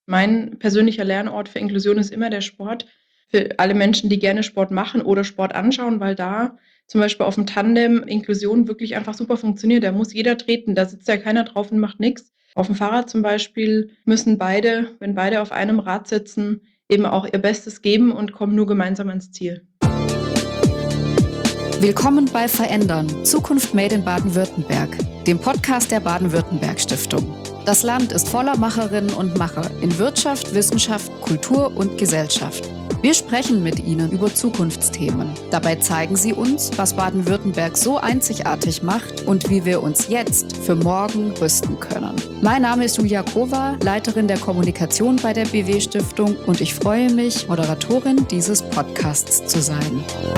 Mein persönlicher Lernort für Inklusion ist immer der Sport. Für alle Menschen, die gerne Sport machen oder Sport anschauen, weil da zum Beispiel auf dem Tandem Inklusion wirklich einfach super funktioniert. Da muss jeder treten, da sitzt ja keiner drauf und macht nichts. Auf dem Fahrrad zum Beispiel müssen beide, wenn beide auf einem Rad sitzen, eben auch ihr Bestes geben und kommen nur gemeinsam ans Ziel. Willkommen bei Verändern, Zukunft Made in Baden-Württemberg, dem Podcast der Baden-Württemberg-Stiftung. Das Land ist voller Macherinnen und Macher in Wirtschaft, Wissenschaft, Kultur und Gesellschaft. Wir sprechen mit ihnen über Zukunftsthemen. Dabei zeigen sie uns, was Baden-Württemberg so einzigartig macht und wie wir uns jetzt für morgen rüsten können. Mein Name ist Julia Kova, Leiterin der Kommunikation bei der BW-Stiftung, und ich freue mich, Moderatorin dieses Podcasts zu sein.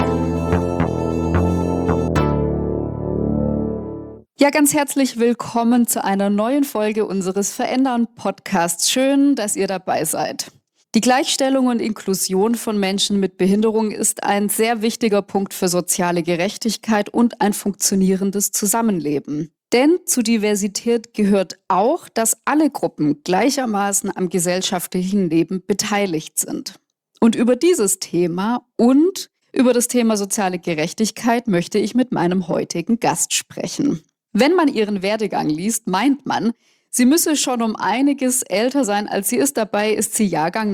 Ja, ganz herzlich willkommen zu einer neuen Folge unseres Verändern-Podcasts. Schön, dass ihr dabei seid. Die Gleichstellung und Inklusion von Menschen mit Behinderung ist ein sehr wichtiger Punkt für soziale Gerechtigkeit und ein funktionierendes Zusammenleben. Denn zu Diversität gehört auch, dass alle Gruppen gleichermaßen am gesellschaftlichen Leben beteiligt sind. Und über dieses Thema und über das Thema soziale Gerechtigkeit möchte ich mit meinem heutigen Gast sprechen. Wenn man ihren Werdegang liest, meint man, sie müsse schon um einiges älter sein, als sie ist. Dabei ist sie Jahrgang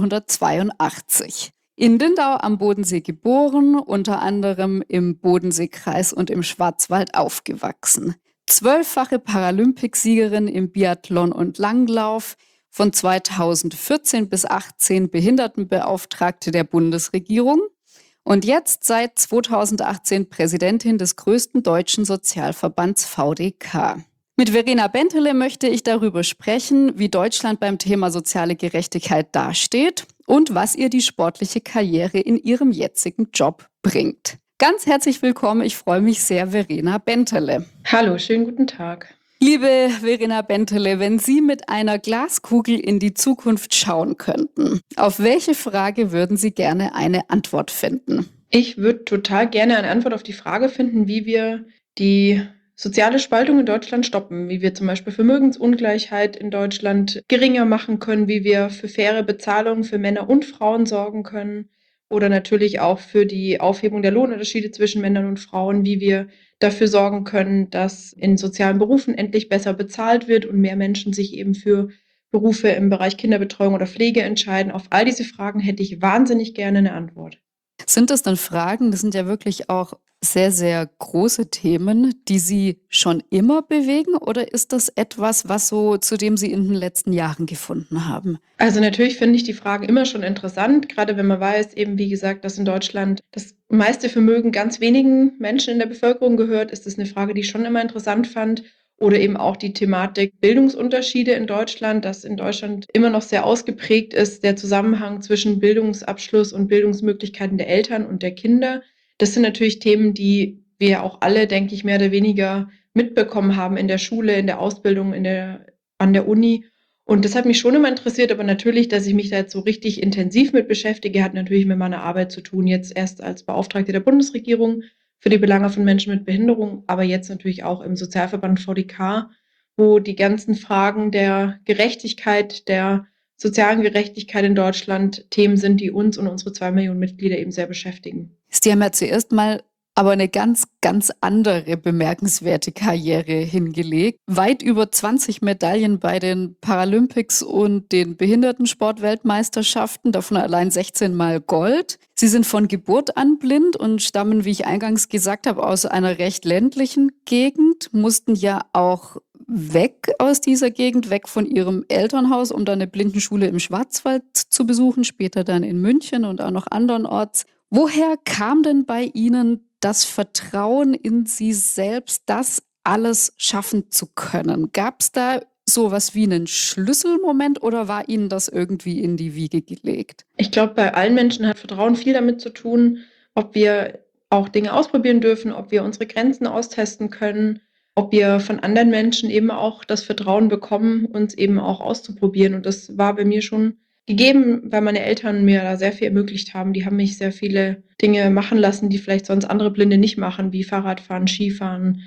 1982. In Lindau am Bodensee geboren, unter anderem im Bodenseekreis und im Schwarzwald aufgewachsen. 12-fache Paralympicsiegerin im Biathlon und Langlauf, von 2014 bis 2018 Behindertenbeauftragte der Bundesregierung. Und jetzt seit 2018 Präsidentin des größten deutschen Sozialverbands VDK. Mit Verena Bentele möchte ich darüber sprechen, wie Deutschland beim Thema soziale Gerechtigkeit dasteht und was ihr die sportliche Karriere in ihrem jetzigen Job bringt. Ganz herzlich willkommen, ich freue mich sehr, Verena Bentele. Hallo, schönen guten Tag. Liebe Verena Bentele, wenn Sie mit einer Glaskugel in die Zukunft schauen könnten, auf welche Frage würden Sie gerne eine Antwort finden? Ich würde total gerne eine Antwort auf die Frage finden, wie wir die soziale Spaltung in Deutschland stoppen, wie wir zum Beispiel Vermögensungleichheit in Deutschland geringer machen können, wie wir für faire Bezahlung für Männer und Frauen sorgen können oder natürlich auch für die Aufhebung der Lohnunterschiede zwischen Männern und Frauen, wie wir dafür sorgen können, dass in sozialen Berufen endlich besser bezahlt wird und mehr Menschen sich eben für Berufe im Bereich Kinderbetreuung oder Pflege entscheiden. Auf all diese Fragen hätte ich wahnsinnig gerne eine Antwort. Sind das dann Fragen, das sind ja wirklich auch sehr, sehr große Themen, die Sie schon immer bewegen, oder ist das etwas, zu dem Sie in den letzten Jahren gefunden haben? Also natürlich finde ich die Fragen immer schon interessant, gerade wenn man weiß, eben wie gesagt, dass in Deutschland das meiste Vermögen ganz wenigen Menschen in der Bevölkerung gehört, ist das eine Frage, die ich schon immer interessant fand. Oder eben auch die Thematik Bildungsunterschiede in Deutschland, dass in Deutschland immer noch sehr ausgeprägt ist, der Zusammenhang zwischen Bildungsabschluss und Bildungsmöglichkeiten der Eltern und der Kinder. Das sind natürlich Themen, die wir auch alle, denke ich, mehr oder weniger mitbekommen haben in der Schule, in der Ausbildung, an der Uni. Und das hat mich schon immer interessiert, aber natürlich, dass ich mich da jetzt so richtig intensiv mit beschäftige, hat natürlich mit meiner Arbeit zu tun. Jetzt erst als Beauftragte der Bundesregierung für die Belange von Menschen mit Behinderung, aber jetzt natürlich auch im Sozialverband VDK, wo die ganzen Fragen der Gerechtigkeit, der sozialen Gerechtigkeit in Deutschland Themen sind, die uns und unsere 2 Millionen Mitglieder eben sehr beschäftigen. Sie haben ja zuerst mal aber eine ganz, ganz andere bemerkenswerte Karriere hingelegt. Weit über 20 Medaillen bei den Paralympics und den Behindertensportweltmeisterschaften, davon allein 16 Mal Gold. Sie sind von Geburt an blind und stammen, wie ich eingangs gesagt habe, aus einer recht ländlichen Gegend, mussten ja auch weg aus dieser Gegend, weg von ihrem Elternhaus, um dann eine Blindenschule im Schwarzwald zu besuchen, später dann in München und auch noch andernorts. Woher kam denn bei Ihnen das Vertrauen in Sie selbst, das alles schaffen zu können? Gab es da sowas wie einen Schlüsselmoment oder war Ihnen das irgendwie in die Wiege gelegt? Ich glaube, bei allen Menschen hat Vertrauen viel damit zu tun, ob wir auch Dinge ausprobieren dürfen, ob wir unsere Grenzen austesten können, ob wir von anderen Menschen eben auch das Vertrauen bekommen, uns eben auch auszuprobieren. Und das war bei mir schon gegeben, weil meine Eltern mir da sehr viel ermöglicht haben. Die haben mich sehr viele Dinge machen lassen, die vielleicht sonst andere Blinde nicht machen, wie Fahrradfahren, Skifahren,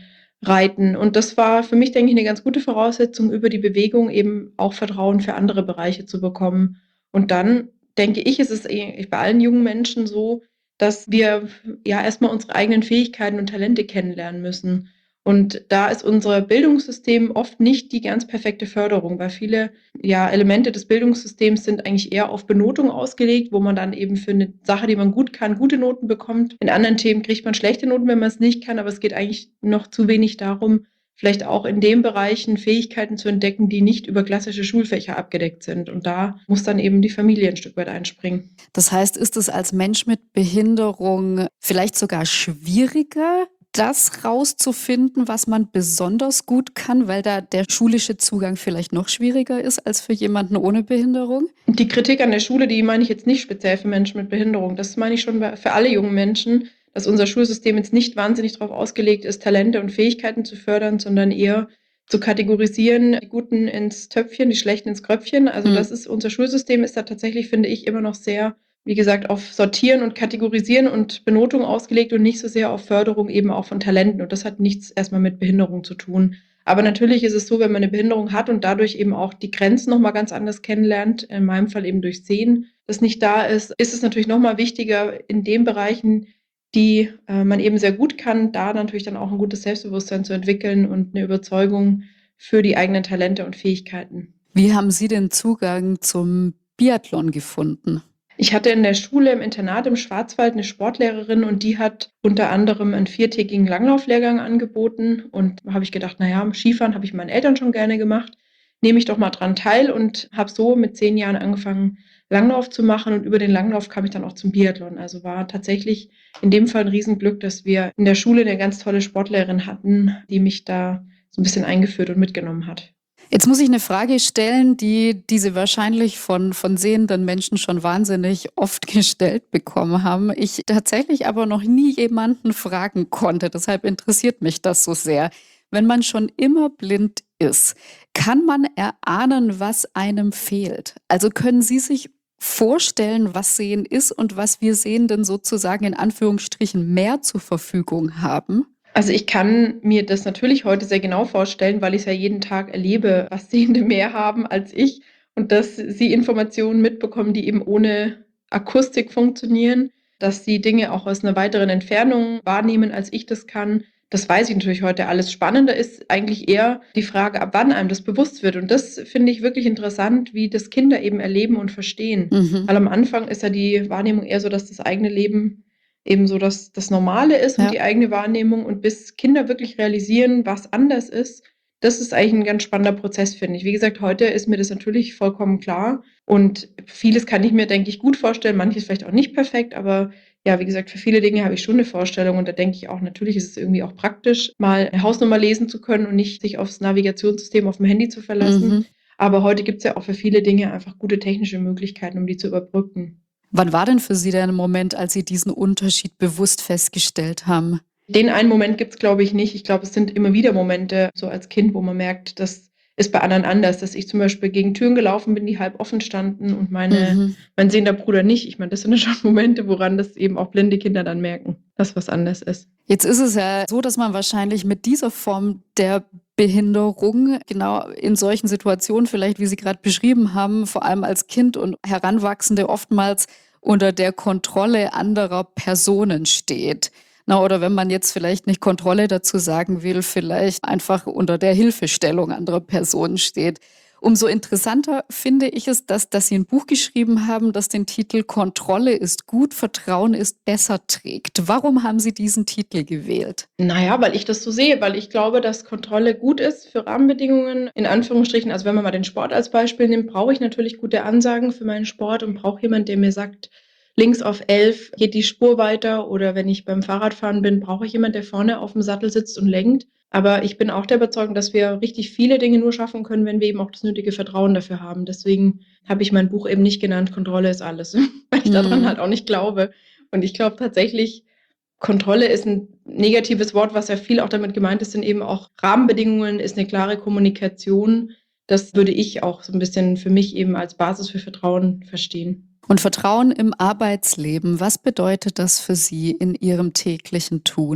reiten. Und das war für mich, denke ich, eine ganz gute Voraussetzung, über die Bewegung eben auch Vertrauen für andere Bereiche zu bekommen. Und dann denke ich, ist es bei allen jungen Menschen so, dass wir ja erstmal unsere eigenen Fähigkeiten und Talente kennenlernen müssen. Und da ist unser Bildungssystem oft nicht die ganz perfekte Förderung, weil viele Elemente des Bildungssystems sind eigentlich eher auf Benotung ausgelegt, wo man dann eben für eine Sache, die man gut kann, gute Noten bekommt. In anderen Themen kriegt man schlechte Noten, wenn man es nicht kann, aber es geht eigentlich noch zu wenig darum, vielleicht auch in den Bereichen Fähigkeiten zu entdecken, die nicht über klassische Schulfächer abgedeckt sind. Und da muss dann eben die Familie ein Stück weit einspringen. Das heißt, ist es als Mensch mit Behinderung vielleicht sogar schwieriger, das rauszufinden, was man besonders gut kann, weil da der schulische Zugang vielleicht noch schwieriger ist als für jemanden ohne Behinderung? Die Kritik an der Schule, die meine ich jetzt nicht speziell für Menschen mit Behinderung. Das meine ich schon für alle jungen Menschen, dass unser Schulsystem jetzt nicht wahnsinnig darauf ausgelegt ist, Talente und Fähigkeiten zu fördern, sondern eher zu kategorisieren, die Guten ins Töpfchen, die Schlechten ins Kröpfchen. Also das ist, unser Schulsystem ist da tatsächlich, finde ich, immer noch sehr, wie gesagt, auf Sortieren und Kategorisieren und Benotung ausgelegt und nicht so sehr auf Förderung eben auch von Talenten. Und das hat nichts erstmal mit Behinderung zu tun. Aber natürlich ist es so, wenn man eine Behinderung hat und dadurch eben auch die Grenzen noch mal ganz anders kennenlernt, in meinem Fall eben durch Sehen, das nicht da ist, ist es natürlich noch mal wichtiger, in den Bereichen, die man eben sehr gut kann, da natürlich dann auch ein gutes Selbstbewusstsein zu entwickeln und eine Überzeugung für die eigenen Talente und Fähigkeiten. Wie haben Sie den Zugang zum Biathlon gefunden? Ich hatte in der Schule im Internat im Schwarzwald eine Sportlehrerin und die hat unter anderem einen 4-tägigen Langlauflehrgang angeboten. Und da habe ich gedacht, naja, Skifahren habe ich meinen Eltern schon gerne gemacht, nehme ich doch mal dran teil und habe so mit 10 Jahren angefangen, Langlauf zu machen. Und über den Langlauf kam ich dann auch zum Biathlon. Also war tatsächlich in dem Fall ein Riesenglück, dass wir in der Schule eine ganz tolle Sportlehrerin hatten, die mich da so ein bisschen eingeführt und mitgenommen hat. Jetzt muss ich eine Frage stellen, die Sie wahrscheinlich von sehenden Menschen schon wahnsinnig oft gestellt bekommen haben. Ich tatsächlich aber noch nie jemanden fragen konnte. Deshalb interessiert mich das so sehr. Wenn man schon immer blind ist, kann man erahnen, was einem fehlt? Also können Sie sich vorstellen, was Sehen ist und was wir Sehenden sozusagen in Anführungsstrichen mehr zur Verfügung haben? Also ich kann mir das natürlich heute sehr genau vorstellen, weil ich es ja jeden Tag erlebe, was Sehende mehr haben als ich und dass sie Informationen mitbekommen, die eben ohne Akustik funktionieren, dass sie Dinge auch aus einer weiteren Entfernung wahrnehmen, als ich das kann. Das weiß ich natürlich heute alles. Spannender ist eigentlich eher die Frage, ab wann einem das bewusst wird. Und das finde ich wirklich interessant, wie das Kinder eben erleben und verstehen. Weil am Anfang ist ja die Wahrnehmung eher so, dass das eigene Leben eben so das Normale ist und die eigene Wahrnehmung. Und bis Kinder wirklich realisieren, was anders ist, das ist eigentlich ein ganz spannender Prozess, finde ich. Wie gesagt, heute ist mir das natürlich vollkommen klar. Und vieles kann ich mir, denke ich, gut vorstellen, manches vielleicht auch nicht perfekt, aber ja, wie gesagt, für viele Dinge habe ich schon eine Vorstellung und da denke ich auch, natürlich ist es irgendwie auch praktisch, mal eine Hausnummer lesen zu können und nicht sich aufs Navigationssystem auf dem Handy zu verlassen. Aber heute gibt es ja auch für viele Dinge einfach gute technische Möglichkeiten, um die zu überbrücken. Wann war denn für Sie der Moment, als Sie diesen Unterschied bewusst festgestellt haben? Den einen Moment gibt es, glaube ich, nicht. Ich glaube, es sind immer wieder Momente, so als Kind, wo man merkt, das ist bei anderen anders, dass ich zum Beispiel gegen Türen gelaufen bin, die halb offen standen und mein sehender Bruder nicht. Ich meine, das sind ja schon Momente, woran das eben auch blinde Kinder dann merken, dass was anders ist. Jetzt ist es ja so, dass man wahrscheinlich mit dieser Form der Behinderung genau in solchen Situationen, vielleicht wie Sie gerade beschrieben haben, vor allem als Kind und Heranwachsende oftmals unter der Kontrolle anderer Personen steht. Na, oder wenn man jetzt vielleicht nicht Kontrolle dazu sagen will, vielleicht einfach unter der Hilfestellung anderer Personen steht. Umso interessanter finde ich es, dass Sie ein Buch geschrieben haben, das den Titel Kontrolle ist gut, Vertrauen ist besser trägt. Warum haben Sie diesen Titel gewählt? Naja, weil ich das so sehe, weil ich glaube, dass Kontrolle gut ist für Rahmenbedingungen, in Anführungsstrichen. Also wenn man mal den Sport als Beispiel nimmt, brauche ich natürlich gute Ansagen für meinen Sport und brauche jemanden, der mir sagt, links auf 11 geht die Spur weiter, oder wenn ich beim Fahrradfahren bin, brauche ich jemanden, der vorne auf dem Sattel sitzt und lenkt. Aber ich bin auch der Überzeugung, dass wir richtig viele Dinge nur schaffen können, wenn wir eben auch das nötige Vertrauen dafür haben. Deswegen habe ich mein Buch eben nicht genannt, Kontrolle ist alles, weil ich daran halt auch nicht glaube. Und ich glaube tatsächlich, Kontrolle ist ein negatives Wort, was ja viel auch damit gemeint ist, sind eben auch Rahmenbedingungen, ist eine klare Kommunikation. Das würde ich auch so ein bisschen für mich eben als Basis für Vertrauen verstehen. Und Vertrauen im Arbeitsleben, was bedeutet das für Sie in Ihrem täglichen Tun?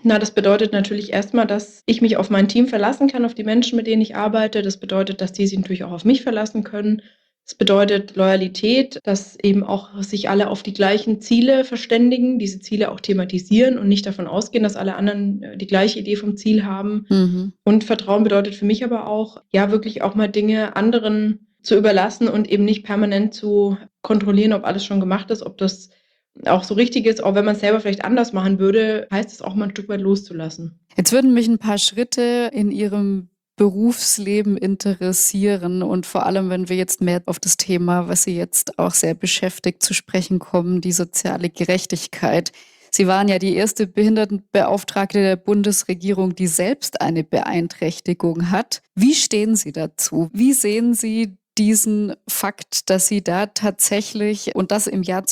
Na, das bedeutet natürlich erstmal, dass ich mich auf mein Team verlassen kann, auf die Menschen, mit denen ich arbeite. Das bedeutet, dass die sich natürlich auch auf mich verlassen können. Das bedeutet Loyalität, dass eben auch sich alle auf die gleichen Ziele verständigen, diese Ziele auch thematisieren und nicht davon ausgehen, dass alle anderen die gleiche Idee vom Ziel haben. Mhm. Und Vertrauen bedeutet für mich aber auch, ja, wirklich auch mal Dinge anderen zu überlassen und eben nicht permanent zu kontrollieren, ob alles schon gemacht ist, ob das auch so richtig ist, auch wenn man es selber vielleicht anders machen würde, heißt es auch mal ein Stück weit loszulassen. Jetzt würden mich ein paar Schritte in Ihrem Berufsleben interessieren und vor allem, wenn wir jetzt mehr auf das Thema, was Sie jetzt auch sehr beschäftigt, zu sprechen kommen, die soziale Gerechtigkeit. Sie waren ja die erste Behindertenbeauftragte der Bundesregierung, die selbst eine Beeinträchtigung hat. Wie stehen Sie dazu? Wie sehen Sie diesen Fakt, dass Sie da tatsächlich, und das im Jahr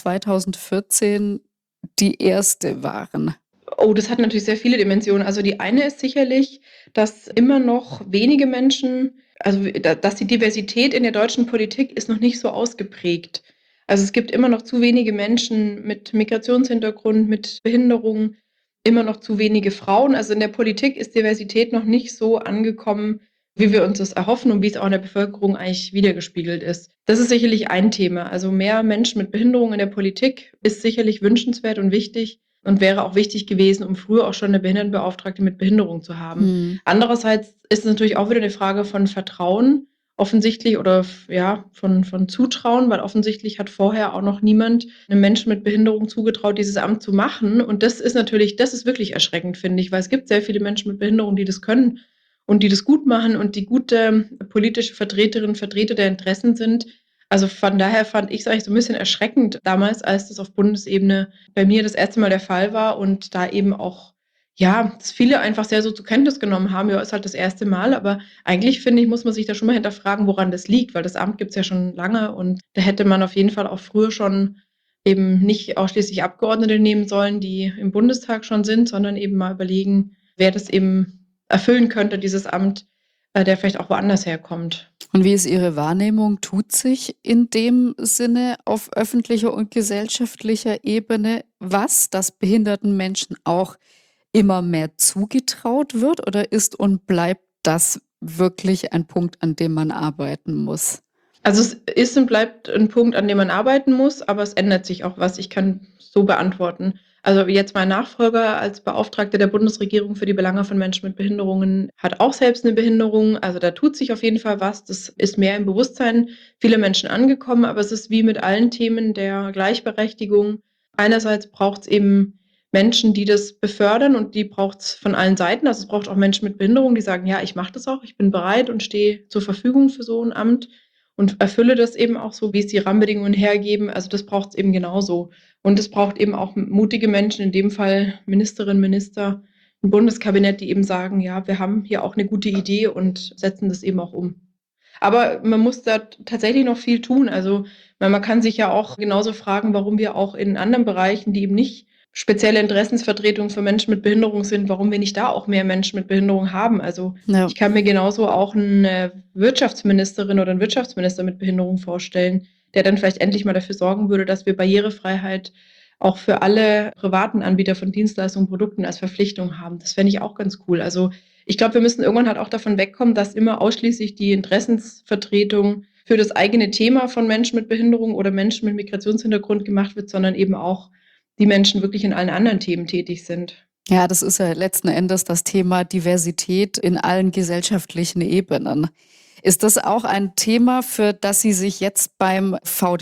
2014, die erste waren? Oh, das hat natürlich sehr viele Dimensionen. Also die eine ist sicherlich, dass immer noch wenige Menschen, also dass die Diversität in der deutschen Politik ist noch nicht so ausgeprägt. Also es gibt immer noch zu wenige Menschen mit Migrationshintergrund, mit Behinderung, immer noch zu wenige Frauen. Also in der Politik ist Diversität noch nicht so angekommen, wie wir uns das erhoffen und wie es auch in der Bevölkerung eigentlich wiedergespiegelt ist. Das ist sicherlich ein Thema. Also mehr Menschen mit Behinderung in der Politik ist sicherlich wünschenswert und wichtig und wäre auch wichtig gewesen, um früher auch schon eine Behindertenbeauftragte mit Behinderung zu haben. Hm. Andererseits ist es natürlich auch wieder eine Frage von Vertrauen offensichtlich oder ja, von Zutrauen, weil offensichtlich hat vorher auch noch niemand einem Menschen mit Behinderung zugetraut, dieses Amt zu machen. Und das ist natürlich, das ist wirklich erschreckend, finde ich, weil es gibt sehr viele Menschen mit Behinderung, die das können und die das gut machen und die gute politische Vertreterinnen, Vertreter der Interessen sind. Also von daher fand ich es eigentlich so ein bisschen erschreckend damals, als das auf Bundesebene bei mir das erste Mal der Fall war und da eben auch, ja, das viele einfach sehr so zur Kenntnis genommen haben. Ja, ist halt das erste Mal, aber eigentlich finde ich, muss man sich da schon mal hinterfragen, woran das liegt, weil das Amt gibt's ja schon lange und da hätte man auf jeden Fall auch früher schon eben nicht ausschließlich Abgeordnete nehmen sollen, die im Bundestag schon sind, sondern eben mal überlegen, wer das eben erfüllen könnte, dieses Amt, der vielleicht auch woanders herkommt. Und wie ist Ihre Wahrnehmung? Tut sich in dem Sinne auf öffentlicher und gesellschaftlicher Ebene was, dass behinderten Menschen auch immer mehr zugetraut wird? Oder ist und bleibt das wirklich ein Punkt, an dem man arbeiten muss? Also es ist und bleibt ein Punkt, an dem man arbeiten muss, aber es ändert sich auch was. Ich kann so beantworten. Also jetzt mein Nachfolger als Beauftragter der Bundesregierung für die Belange von Menschen mit Behinderungen hat auch selbst eine Behinderung. Also da tut sich auf jeden Fall was. Das ist mehr im Bewusstsein vieler Menschen angekommen, aber es ist wie mit allen Themen der Gleichberechtigung. Einerseits braucht es eben Menschen, die das befördern und die braucht es von allen Seiten. Also es braucht auch Menschen mit Behinderung, die sagen, ja, ich mache das auch, ich bin bereit und stehe zur Verfügung für so ein Amt und erfülle das eben auch so, wie es die Rahmenbedingungen hergeben. Also das braucht es eben genauso. Und es braucht eben auch mutige Menschen, in dem Fall Ministerinnen, Minister, ein Bundeskabinett, die eben sagen, ja, wir haben hier auch eine gute Idee und setzen das eben auch um. Aber man muss da tatsächlich noch viel tun. Also man kann sich ja auch genauso fragen, warum wir auch in anderen Bereichen, die eben nicht spezielle Interessensvertretungen für Menschen mit Behinderung sind, warum wir nicht da auch mehr Menschen mit Behinderung haben. Also Ja. ich kann mir genauso auch eine Wirtschaftsministerin oder einen Wirtschaftsminister mit Behinderung vorstellen, der dann vielleicht endlich mal dafür sorgen würde, dass wir Barrierefreiheit auch für alle privaten Anbieter von Dienstleistungen und Produkten als Verpflichtung haben. Das fände ich auch ganz cool. Also ich glaube, wir müssen irgendwann halt auch davon wegkommen, dass immer ausschließlich die Interessensvertretung für das eigene Thema von Menschen mit Behinderung oder Menschen mit Migrationshintergrund gemacht wird, sondern eben auch die Menschen wirklich in allen anderen Themen tätig sind. Ja, das ist ja letzten Endes das Thema Diversität in allen gesellschaftlichen Ebenen. Ist das auch ein Thema, für das Sie sich jetzt beim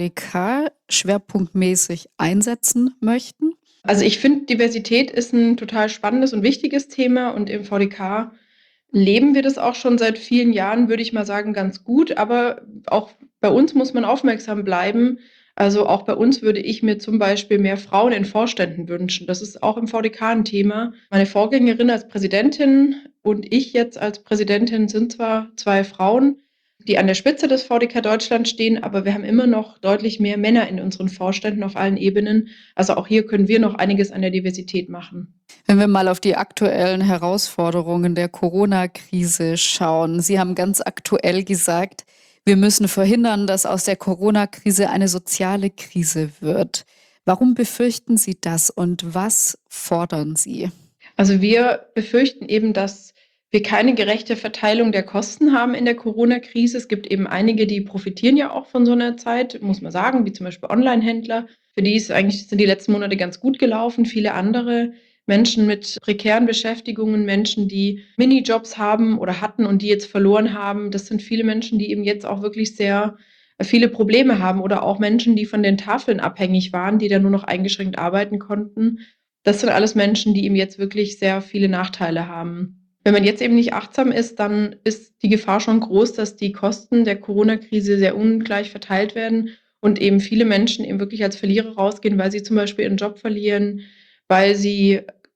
VDK schwerpunktmäßig einsetzen möchten? Also ich finde, Diversität ist ein total spannendes und wichtiges Thema und im VDK leben wir das auch schon seit vielen Jahren, würde ich mal sagen, ganz gut. Aber auch bei uns muss man aufmerksam bleiben. Also auch bei uns würde ich mir zum Beispiel mehr Frauen in Vorständen wünschen. Das ist auch im VDK ein Thema. Meine Vorgängerin als Präsidentin und ich jetzt als Präsidentin sind zwar zwei Frauen, die an der Spitze des VDK Deutschland stehen, aber wir haben immer noch deutlich mehr Männer in unseren Vorständen auf allen Ebenen. Also auch hier können wir noch einiges an der Diversität machen. Wenn wir mal auf die aktuellen Herausforderungen der Corona-Krise schauen. Sie haben ganz aktuell gesagt, wir müssen verhindern, dass aus der Corona-Krise eine soziale Krise wird. Warum befürchten Sie das und was fordern Sie? Also wir befürchten eben, dass wir keine gerechte Verteilung der Kosten haben in der Corona-Krise. Es gibt eben einige, die profitieren ja auch von so einer Zeit, muss man sagen, wie zum Beispiel Onlinehändler. Für die sind die letzten Monate ganz gut gelaufen. Viele andere Menschen mit prekären Beschäftigungen, Menschen, die Minijobs haben oder hatten und die jetzt verloren haben. Das sind viele Menschen, die eben jetzt auch wirklich sehr viele Probleme haben oder auch Menschen, die von den Tafeln abhängig waren, die dann nur noch eingeschränkt arbeiten konnten. Das sind alles Menschen, die eben jetzt wirklich sehr viele Nachteile haben. Wenn man jetzt eben nicht achtsam ist, dann ist die Gefahr schon groß, dass die Kosten der Corona-Krise sehr ungleich verteilt werden und eben viele Menschen eben wirklich als Verlierer rausgehen, weil sie zum Beispiel ihren Job verlieren, weil sie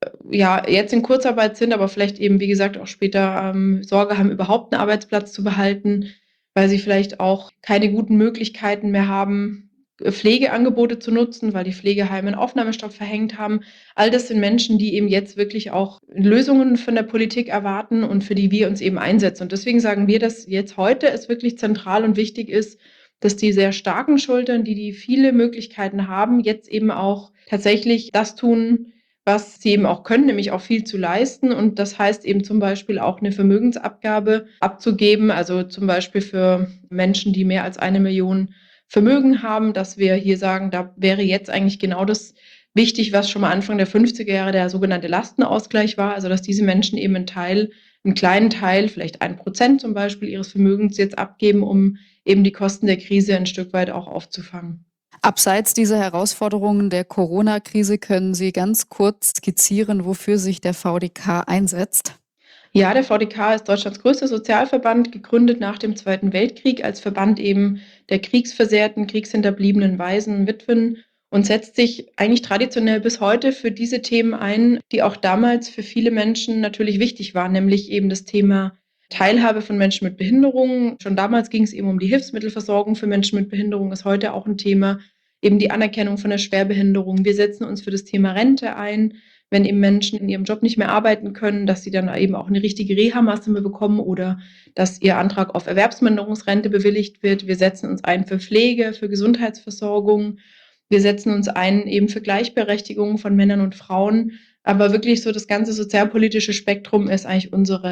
ja jetzt in Kurzarbeit sind, aber vielleicht eben, wie gesagt, auch später Sorge haben, überhaupt einen Arbeitsplatz zu behalten, weil sie vielleicht auch keine guten Möglichkeiten mehr haben, Pflegeangebote zu nutzen, weil die Pflegeheime einen Aufnahmestopp verhängt haben. All das sind Menschen, die eben jetzt wirklich auch Lösungen von der Politik erwarten und für die wir uns eben einsetzen. Und deswegen sagen wir, dass jetzt heute es wirklich zentral und wichtig ist, dass die sehr starken Schultern, die viele Möglichkeiten haben, jetzt eben auch tatsächlich das tun, was sie eben auch können, nämlich auch viel zu leisten. Und das heißt eben zum Beispiel auch eine Vermögensabgabe abzugeben, also zum Beispiel für Menschen, die mehr als 1 Million Vermögen haben, dass wir hier sagen, da wäre jetzt eigentlich genau das wichtig, was schon mal Anfang der 50er Jahre der sogenannte Lastenausgleich war, also dass diese Menschen eben einen kleinen Teil, vielleicht 1% zum Beispiel ihres Vermögens jetzt abgeben, um eben die Kosten der Krise ein Stück weit auch aufzufangen. Abseits dieser Herausforderungen der Corona-Krise können Sie ganz kurz skizzieren, wofür sich der VDK einsetzt? Ja, der VDK ist Deutschlands größter Sozialverband, gegründet nach dem Zweiten Weltkrieg als Verband eben der kriegsversehrten, kriegshinterbliebenen Waisen, Witwen und setzt sich eigentlich traditionell bis heute für diese Themen ein, die auch damals für viele Menschen natürlich wichtig waren, nämlich eben das Thema Teilhabe von Menschen mit Behinderungen. Schon damals ging es eben um die Hilfsmittelversorgung für Menschen mit Behinderung, ist heute auch ein Thema, eben die Anerkennung von der Schwerbehinderung. Wir setzen uns für das Thema Rente ein, wenn eben Menschen in ihrem Job nicht mehr arbeiten können, dass sie dann eben auch eine richtige Reha-Maßnahme bekommen oder dass ihr Antrag auf Erwerbsminderungsrente bewilligt wird. Wir setzen uns ein für Pflege, für Gesundheitsversorgung. Wir setzen uns ein eben für Gleichberechtigung von Männern und Frauen. Aber wirklich so das ganze sozialpolitische Spektrum ist eigentlich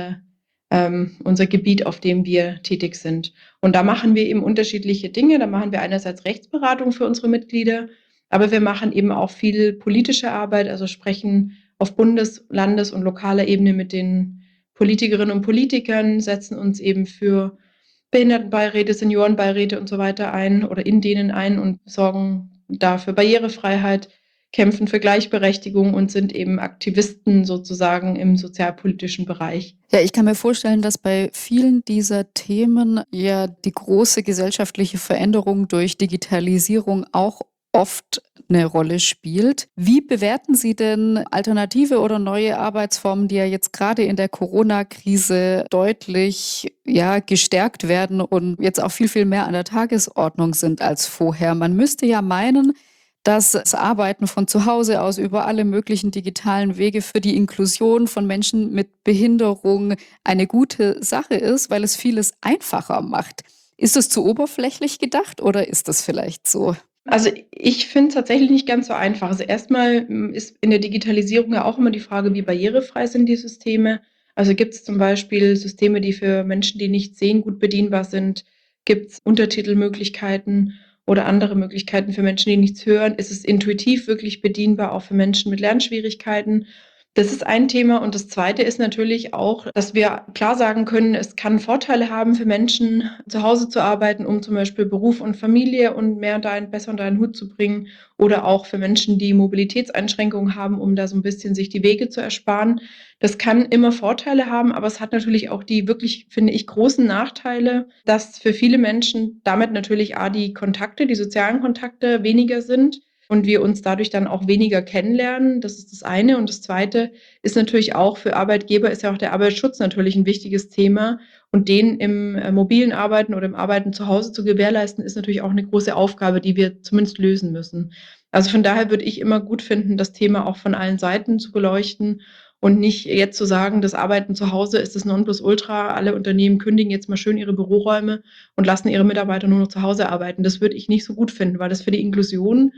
unser Gebiet, auf dem wir tätig sind. Und da machen wir eben unterschiedliche Dinge. Da machen wir einerseits Rechtsberatung für unsere Mitglieder, aber wir machen eben auch viel politische Arbeit, also sprechen auf Bundes-, Landes- und lokaler Ebene mit den Politikerinnen und Politikern, setzen uns eben für Behindertenbeiräte, Seniorenbeiräte und so weiter ein oder in denen ein und sorgen da für Barrierefreiheit, kämpfen für Gleichberechtigung und sind eben Aktivisten sozusagen im sozialpolitischen Bereich. Ja, ich kann mir vorstellen, dass bei vielen dieser Themen ja die große gesellschaftliche Veränderung durch Digitalisierung auch oft eine Rolle spielt. Wie bewerten Sie denn alternative oder neue Arbeitsformen, die ja jetzt gerade in der Corona-Krise deutlich gestärkt werden und jetzt auch viel, viel mehr an der Tagesordnung sind als vorher? Man müsste ja meinen, dass das Arbeiten von zu Hause aus über alle möglichen digitalen Wege für die Inklusion von Menschen mit Behinderung eine gute Sache ist, weil es vieles einfacher macht. Ist das zu oberflächlich gedacht oder ist das vielleicht so? Also ich finde es tatsächlich nicht ganz so einfach. Also erstmal ist in der Digitalisierung ja auch immer die Frage, wie barrierefrei sind die Systeme. Also gibt es zum Beispiel Systeme, die für Menschen, die nicht sehen, gut bedienbar sind? Gibt es Untertitelmöglichkeiten oder andere Möglichkeiten für Menschen, die nichts hören? Ist es intuitiv wirklich bedienbar, auch für Menschen mit Lernschwierigkeiten? Das ist ein Thema. Und das Zweite ist natürlich auch, dass wir klar sagen können, es kann Vorteile haben für Menschen, zu Hause zu arbeiten, um zum Beispiel Beruf und Familie und besser unter einen Hut zu bringen. Oder auch für Menschen, die Mobilitätseinschränkungen haben, um da so ein bisschen sich die Wege zu ersparen. Das kann immer Vorteile haben, aber es hat natürlich auch die wirklich, finde ich, großen Nachteile, dass für viele Menschen damit natürlich die sozialen Kontakte weniger sind und wir uns dadurch dann auch weniger kennenlernen. Das ist das eine. Und das Zweite ist natürlich auch für Arbeitgeber ist ja auch der Arbeitsschutz natürlich ein wichtiges Thema. Und den im mobilen Arbeiten oder im Arbeiten zu Hause zu gewährleisten, ist natürlich auch eine große Aufgabe, die wir zumindest lösen müssen. Also von daher würde ich immer gut finden, das Thema auch von allen Seiten zu beleuchten und nicht jetzt zu sagen, das Arbeiten zu Hause ist das Nonplusultra. Alle Unternehmen kündigen jetzt mal schön ihre Büroräume und lassen ihre Mitarbeiter nur noch zu Hause arbeiten. Das würde ich nicht so gut finden, weil das für die Inklusion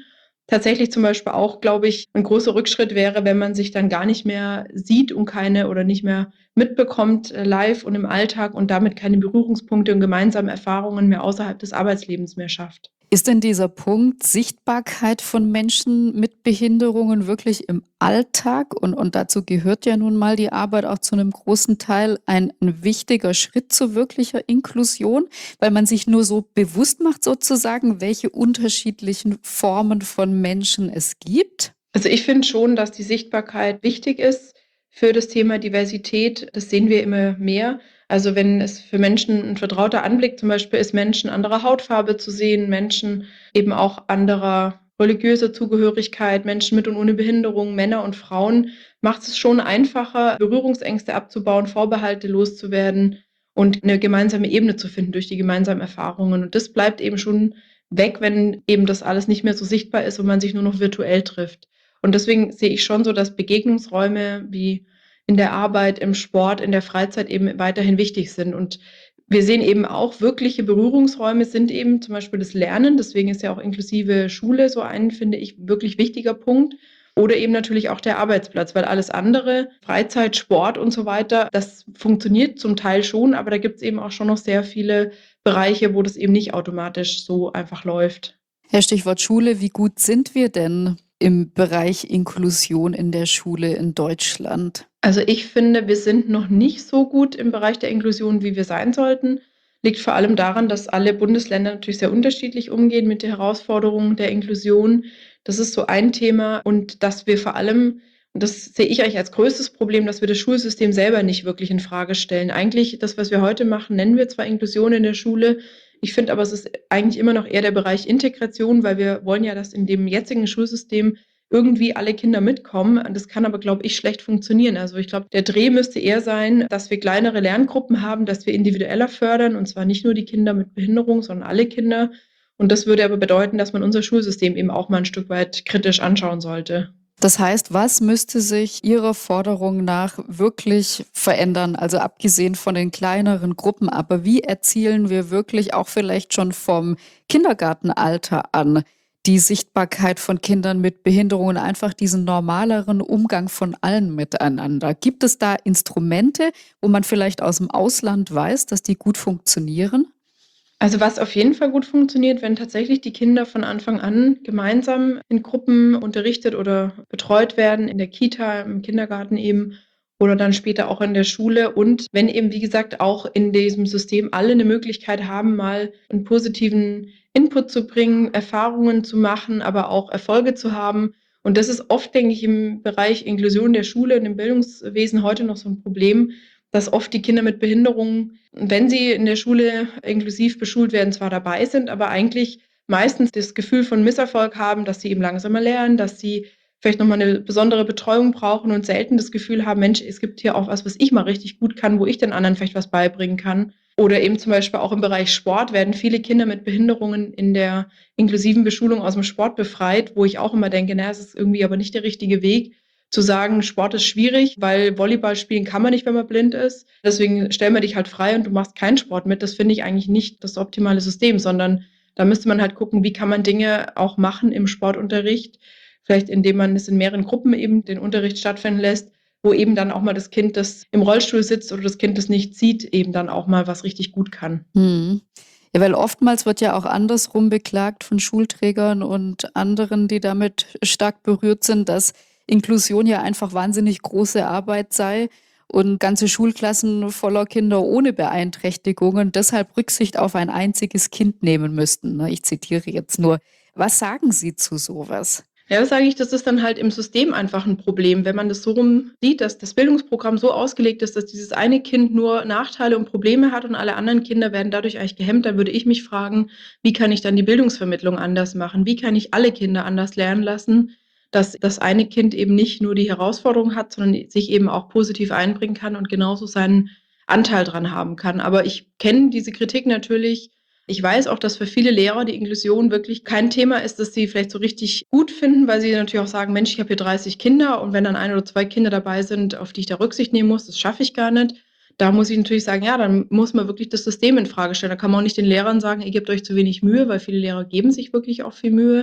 tatsächlich zum Beispiel auch, glaube ich, ein großer Rückschritt wäre, wenn man sich dann gar nicht mehr sieht und keine oder nicht mehr mitbekommt live und im Alltag und damit keine Berührungspunkte und gemeinsame Erfahrungen mehr außerhalb des Arbeitslebens mehr schafft. Ist denn dieser Punkt Sichtbarkeit von Menschen mit Behinderungen wirklich im Alltag und dazu gehört ja nun mal die Arbeit auch zu einem großen Teil ein wichtiger Schritt zu wirklicher Inklusion, weil man sich nur so bewusst macht sozusagen, welche unterschiedlichen Formen von Menschen es gibt? Also ich finde schon, dass die Sichtbarkeit wichtig ist für das Thema Diversität. Das sehen wir immer mehr. Also wenn es für Menschen ein vertrauter Anblick zum Beispiel ist, Menschen anderer Hautfarbe zu sehen, Menschen eben auch anderer religiöser Zugehörigkeit, Menschen mit und ohne Behinderung, Männer und Frauen, macht es schon einfacher, Berührungsängste abzubauen, Vorbehalte loszuwerden und eine gemeinsame Ebene zu finden durch die gemeinsamen Erfahrungen. Und das bleibt eben schon weg, wenn eben das alles nicht mehr so sichtbar ist und man sich nur noch virtuell trifft. Und deswegen sehe ich schon so, dass Begegnungsräume wie in der Arbeit, im Sport, in der Freizeit eben weiterhin wichtig sind. Und wir sehen eben auch, wirkliche Berührungsräume sind eben zum Beispiel das Lernen. Deswegen ist ja auch inklusive Schule so ein, finde ich, wirklich wichtiger Punkt. Oder eben natürlich auch der Arbeitsplatz, weil alles andere, Freizeit, Sport und so weiter, das funktioniert zum Teil schon, aber da gibt es eben auch schon noch sehr viele Bereiche, wo das eben nicht automatisch so einfach läuft. Herr Stichwort Schule, wie gut sind wir denn im Bereich Inklusion in der Schule in Deutschland? Also ich finde, wir sind noch nicht so gut im Bereich der Inklusion, wie wir sein sollten. Liegt vor allem daran, dass alle Bundesländer natürlich sehr unterschiedlich umgehen mit der Herausforderung der Inklusion. Das ist so ein Thema und dass wir vor allem, und das sehe ich eigentlich als größtes Problem, dass wir das Schulsystem selber nicht wirklich in Frage stellen. Eigentlich das, was wir heute machen, nennen wir zwar Inklusion in der Schule. Ich finde aber, es ist eigentlich immer noch eher der Bereich Integration, weil wir wollen ja, dass in dem jetzigen Schulsystem irgendwie alle Kinder mitkommen. Das kann aber, glaube ich, schlecht funktionieren. Also ich glaube, der Dreh müsste eher sein, dass wir kleinere Lerngruppen haben, dass wir individueller fördern und zwar nicht nur die Kinder mit Behinderung, sondern alle Kinder. Und das würde aber bedeuten, dass man unser Schulsystem eben auch mal ein Stück weit kritisch anschauen sollte. Das heißt, was müsste sich Ihrer Forderung nach wirklich verändern? Also abgesehen von den kleineren Gruppen, aber wie erzielen wir wirklich auch vielleicht schon vom Kindergartenalter an die Sichtbarkeit von Kindern mit Behinderungen, einfach diesen normaleren Umgang von allen miteinander? Gibt es da Instrumente, wo man vielleicht aus dem Ausland weiß, dass die gut funktionieren? Also was auf jeden Fall gut funktioniert, wenn tatsächlich die Kinder von Anfang an gemeinsam in Gruppen unterrichtet oder betreut werden, in der Kita, im Kindergarten eben oder dann später auch in der Schule. Und wenn eben, wie gesagt, auch in diesem System alle eine Möglichkeit haben, mal einen positiven Input zu bringen, Erfahrungen zu machen, aber auch Erfolge zu haben. Und das ist oft, denke ich, im Bereich Inklusion der Schule und im Bildungswesen heute noch so ein Problem, dass oft die Kinder mit Behinderungen, wenn sie in der Schule inklusiv beschult werden, zwar dabei sind, aber eigentlich meistens das Gefühl von Misserfolg haben, dass sie eben langsamer lernen, dass sie vielleicht noch mal 'ne besondere Betreuung brauchen und selten das Gefühl haben: „Mensch, es gibt hier auch was ich mal richtig gut kann, wo ich den anderen vielleicht was beibringen kann.“ Oder eben zum Beispiel auch im Bereich Sport werden viele Kinder mit Behinderungen in der inklusiven Beschulung aus dem Sport befreit, wo ich auch immer denke: „Na, es ist irgendwie aber nicht der richtige Weg, zu sagen, Sport ist schwierig, weil Volleyball spielen kann man nicht, wenn man blind ist. Deswegen stellen wir dich halt frei und du machst keinen Sport mit.“ Das finde ich eigentlich nicht das optimale System, sondern da müsste man halt gucken, wie kann man Dinge auch machen im Sportunterricht, vielleicht indem man es in mehreren Gruppen eben den Unterricht stattfinden lässt, wo eben dann auch mal das Kind, das im Rollstuhl sitzt oder das Kind, das nicht sieht, eben dann auch mal was richtig gut kann. Mhm. Ja, weil oftmals wird ja auch andersrum beklagt von Schulträgern und anderen, die damit stark berührt sind, dass Inklusion ja einfach wahnsinnig große Arbeit sei und ganze Schulklassen voller Kinder ohne Beeinträchtigungen deshalb Rücksicht auf ein einziges Kind nehmen müssten, ne? Ich zitiere jetzt nur. Was sagen Sie zu sowas? Ja, das sage ich, das ist dann halt im System einfach ein Problem, wenn man das so rum sieht, dass das Bildungsprogramm so ausgelegt ist, dass dieses eine Kind nur Nachteile und Probleme hat und alle anderen Kinder werden dadurch eigentlich gehemmt. Dann würde ich mich fragen: „Wie kann ich dann die Bildungsvermittlung anders machen? Wie kann ich alle Kinder anders lernen lassen, dass das eine Kind eben nicht nur die Herausforderung hat, sondern sich eben auch positiv einbringen kann und genauso seinen Anteil dran haben kann?“ Aber ich kenne diese Kritik natürlich. Ich weiß auch, dass für viele Lehrer die Inklusion wirklich kein Thema ist, das sie vielleicht so richtig gut finden, weil sie natürlich auch sagen: „Mensch, ich habe hier 30 Kinder und wenn dann 1 oder 2 Kinder dabei sind, auf die ich da Rücksicht nehmen muss, das schaffe ich gar nicht.“ Da muss ich natürlich sagen: „Ja, dann muss man wirklich das System in Frage stellen.“ Da kann man auch nicht den Lehrern sagen: „Ihr gebt euch zu wenig Mühe“, weil viele Lehrer geben sich wirklich auch viel Mühe.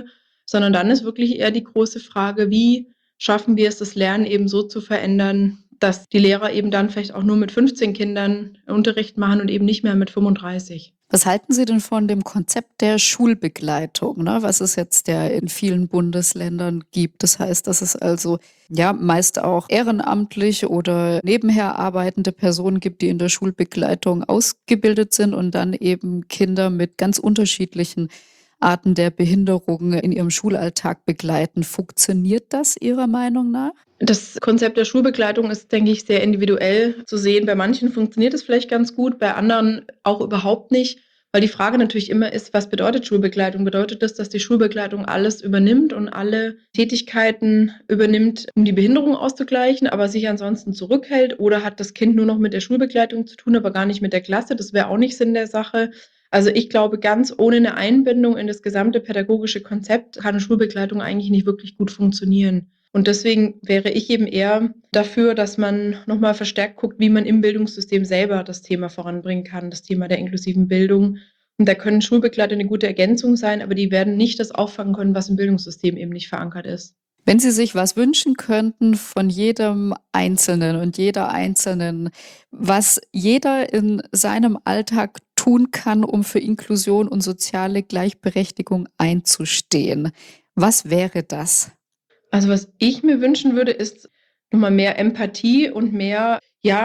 sondern dann ist wirklich eher die große Frage, wie schaffen wir es, das Lernen eben so zu verändern, dass die Lehrer eben dann vielleicht auch nur mit 15 Kindern Unterricht machen und eben nicht mehr mit 35. Was halten Sie denn von dem Konzept der Schulbegleitung, ne, was es jetzt ja in vielen Bundesländern gibt? Das heißt, dass es also ja meist auch ehrenamtlich oder nebenher arbeitende Personen gibt, die in der Schulbegleitung ausgebildet sind und dann eben Kinder mit ganz unterschiedlichen Arten der Behinderung in ihrem Schulalltag begleiten. Funktioniert das Ihrer Meinung nach? Das Konzept der Schulbegleitung ist, denke ich, sehr individuell zu sehen. Bei manchen funktioniert es vielleicht ganz gut, bei anderen auch überhaupt nicht, weil die Frage natürlich immer ist, was bedeutet Schulbegleitung? Bedeutet das, dass die Schulbegleitung alles übernimmt und alle Tätigkeiten übernimmt, um die Behinderung auszugleichen, aber sich ansonsten zurückhält? Oder hat das Kind nur noch mit der Schulbegleitung zu tun, aber gar nicht mit der Klasse? Das wäre auch nicht Sinn der Sache. Also ich glaube, ganz ohne eine Einbindung in das gesamte pädagogische Konzept kann Schulbegleitung eigentlich nicht wirklich gut funktionieren. Und deswegen wäre ich eben eher dafür, dass man nochmal verstärkt guckt, wie man im Bildungssystem selber das Thema voranbringen kann, das Thema der inklusiven Bildung. Und da können Schulbegleiter eine gute Ergänzung sein, aber die werden nicht das auffangen können, was im Bildungssystem eben nicht verankert ist. Wenn Sie sich was wünschen könnten von jedem Einzelnen und jeder Einzelnen, was jeder in seinem Alltag tun kann, um für Inklusion und soziale Gleichberechtigung einzustehen, was wäre das? Also was ich mir wünschen würde, ist nochmal mehr Empathie und mehr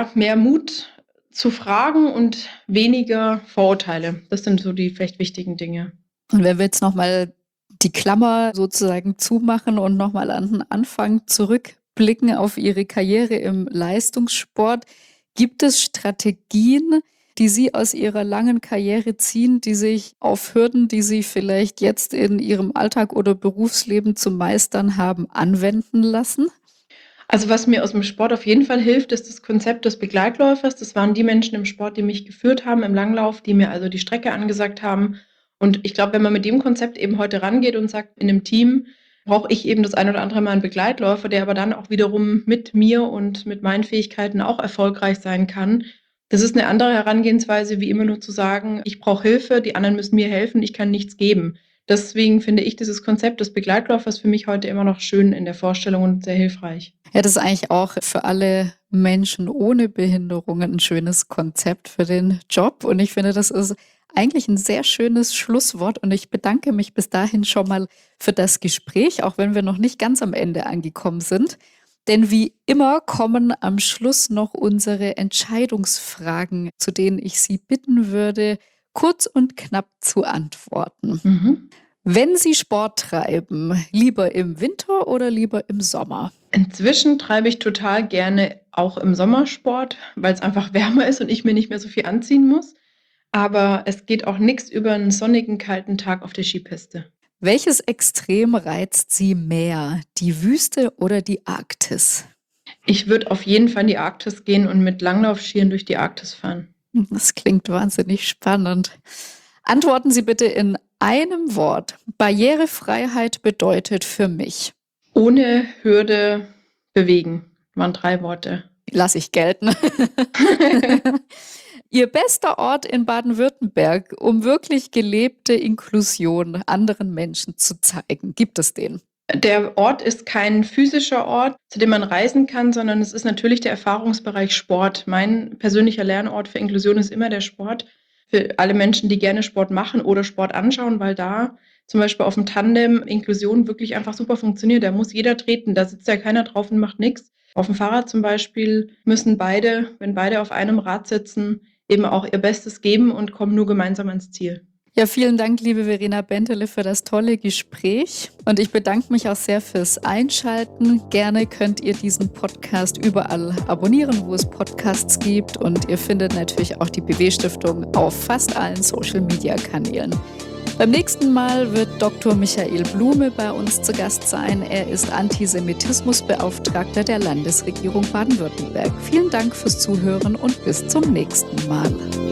Mut zu fragen und weniger Vorurteile. Das sind so die vielleicht wichtigen Dinge. Und wenn wir jetzt nochmal die Klammer sozusagen zumachen und nochmal an den Anfang zurückblicken auf Ihre Karriere im Leistungssport, gibt es Strategien, die Sie aus Ihrer langen Karriere ziehen, die sich auf Hürden, die Sie vielleicht jetzt in Ihrem Alltag oder Berufsleben zu meistern haben, anwenden lassen? Also was mir aus dem Sport auf jeden Fall hilft, ist das Konzept des Begleitläufers. Das waren die Menschen im Sport, die mich geführt haben im Langlauf, die mir also die Strecke angesagt haben. Und ich glaube, wenn man mit dem Konzept eben heute rangeht und sagt, in einem Team brauche ich eben das ein oder andere Mal einen Begleitläufer, der aber dann auch wiederum mit mir und mit meinen Fähigkeiten auch erfolgreich sein kann. Das ist eine andere Herangehensweise, wie immer nur zu sagen, ich brauche Hilfe, die anderen müssen mir helfen, ich kann nichts geben. Deswegen finde ich dieses Konzept des Begleitläufers für mich heute immer noch schön in der Vorstellung und sehr hilfreich. Ja, das ist eigentlich auch für alle Menschen ohne Behinderungen ein schönes Konzept für den Job. Und ich finde, das ist eigentlich ein sehr schönes Schlusswort. Und ich bedanke mich bis dahin schon mal für das Gespräch, auch wenn wir noch nicht ganz am Ende angekommen sind. Denn wie immer kommen am Schluss noch unsere Entscheidungsfragen, zu denen ich Sie bitten würde, kurz und knapp zu antworten. Wenn Sie Sport treiben, lieber im Winter oder lieber im Sommer? Inzwischen treibe ich total gerne auch im Sommersport, weil es einfach wärmer ist und ich mir nicht mehr so viel anziehen muss. Aber es geht auch nichts über einen sonnigen, kalten Tag auf der Skipiste. Welches Extrem reizt Sie mehr, die Wüste oder die Arktis? Ich würde auf jeden Fall in die Arktis gehen und mit Langlaufskiern durch die Arktis fahren. Das klingt wahnsinnig spannend. Antworten Sie bitte in einem Wort. Barrierefreiheit bedeutet für mich. Ohne Hürde bewegen. Waren 3 Worte. Lass ich gelten. Ihr bester Ort in Baden-Württemberg, um wirklich gelebte Inklusion anderen Menschen zu zeigen. Gibt es den? Der Ort ist kein physischer Ort, zu dem man reisen kann, sondern es ist natürlich der Erfahrungsbereich Sport. Mein persönlicher Lernort für Inklusion ist immer der Sport. Für alle Menschen, die gerne Sport machen oder Sport anschauen, weil da zum Beispiel auf dem Tandem Inklusion wirklich einfach super funktioniert. Da muss jeder treten, da sitzt ja keiner drauf und macht nichts. Auf dem Fahrrad zum Beispiel müssen beide, wenn beide auf einem Rad sitzen, eben auch ihr Bestes geben und kommen nur gemeinsam ans Ziel. Ja, vielen Dank, liebe Verena Bentele, für das tolle Gespräch. Und ich bedanke mich auch sehr fürs Einschalten. Gerne könnt ihr diesen Podcast überall abonnieren, wo es Podcasts gibt. Und ihr findet natürlich auch die BW-Stiftung auf fast allen Social-Media-Kanälen. Beim nächsten Mal wird Dr. Michael Blume bei uns zu Gast sein. Er ist Antisemitismusbeauftragter der Landesregierung Baden-Württemberg. Vielen Dank fürs Zuhören und bis zum nächsten Mal.